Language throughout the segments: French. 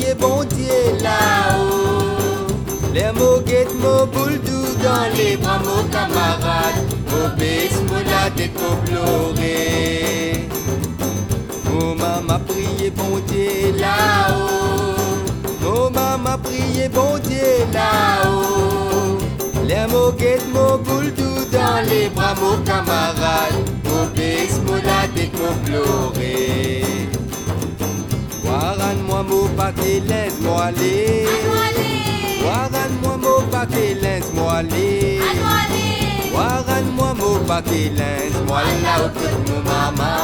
prié bon Dieu là-haut. Les mots guettent mon boule doux dans les bras, mon camarade. Mon baisse, mon la tête, mon pleurer. Mon maman prié bon Dieu là-haut. Mon maman prié bon Dieu là-haut. Les mots guettent mon boule doux dans les bras, mon camarade. Mon baisse, mon la tête, mon pleurer. Waran-moi mon paquet, laisse-moi aller. Waran-moi mon paquet, laisse-moi aller. Waran-moi mon paquet, laisse-moi là au côté de mon maman.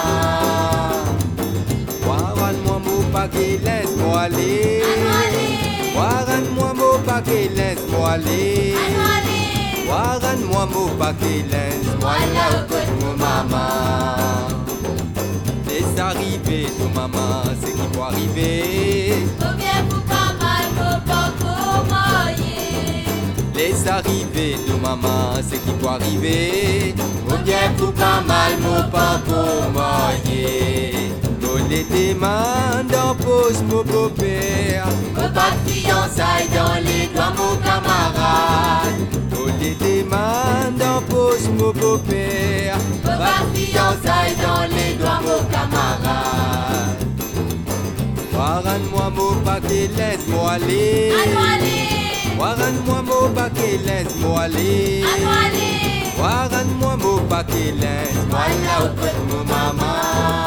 Waran-moi mon paquet, laisse-moi aller. Waran-moi mon paquet, laisse-moi aller. Waran-moi mon paquet, laisse-moi là au côté de mon maman. Laisse arriver ton maman, c'est qui peut arriver. Faut bien pour pas mal, faut pas pour moyer. Laisse arriver ton maman, c'est qui peut arriver. Faut bien pour pas mal, mon pas pour moyer. Coller tes mains dans pose mon beau-père. Faut pas de fiançailles dans les doigts, mon camarade. Coller tes mains dans pose mon beau-père. Faut pas de fiançailles dans les doigts, mon camarade. Waran-moi mon paquet, laisse-moi aller. Waran-moi mon paquet, laisse-moi aller. Waran-moi mon paquet, laisse-moi là au côté de mon maman.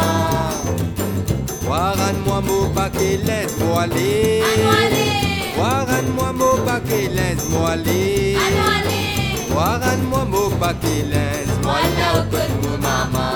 Waran-moi mon paquet, laisse-moi aller. Waran-moi mon paquet, laisse-moi aller. Waran-moi mon paquet, laisse-moi là au côté de mon maman.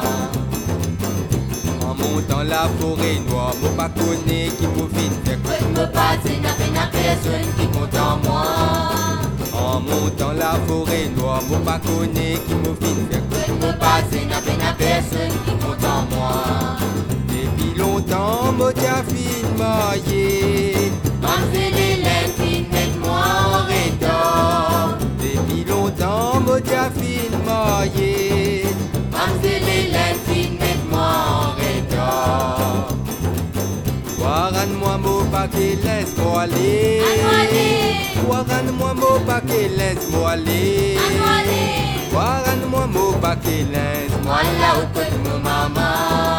En montant la forêt noire, mon pas connaît qui me vite faire Faut me passer, n'a personne qui compte en moi. En montant la forêt noire, mon pas connaît qui me vite faire Faut me passer, n'a personne qui compte en moi. Depuis longtemps, mon dia fin maillé. Mamselle Hélène, fine, mette-moi en rétor. Depuis longtemps, mon dia fin maillé. Mamselle Hélène, fine, mette-moi en rétor. Waran-moi mon paquet, laisse-moi aller. Waran-moi mon paquet, laisse-moi aller. Waran-moi mon paquet, laisse-moi là au côté de mon maman.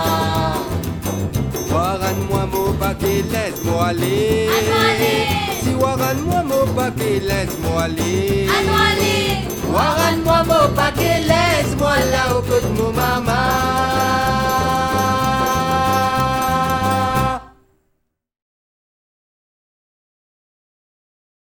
Waran-moi mon paquet, laisse-moi aller. Si waran-moi mon paquet, laisse-moi aller. Waran-moi mon paquet, laisse-moi là au